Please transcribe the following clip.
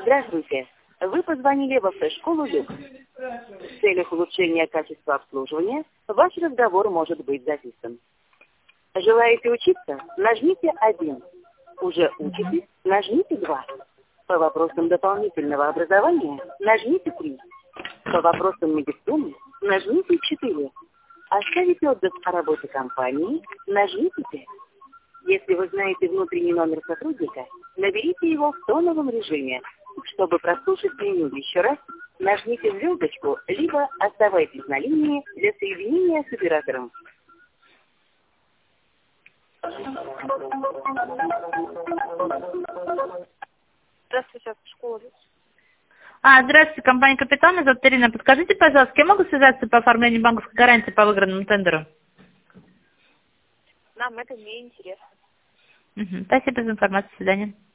Здравствуйте. Вы позвонили в автошколу «Люкс». В целях улучшения качества обслуживания ваш разговор может быть записан. Желаете учиться? Нажмите 1. Уже учитесь? Нажмите 2. По вопросам дополнительного образования нажмите 3. По вопросам медицины нажмите 4. Оставить отзыв о работе компании нажмите 5. Если вы знаете внутренний номер сотрудника, наберите его в тоновом режиме. Чтобы прослушать меню еще раз, нажмите звездочку, либо оставайтесь на линии для соединения с оператором. Здравствуйте, школа. Здравствуйте, компания «Капитан», меня зовут Ирина. Подскажите, пожалуйста, кем могу связаться по оформлению банковской гарантии по выигранному тендеру? Нам это не интересно. Спасибо за информацию. До свидания.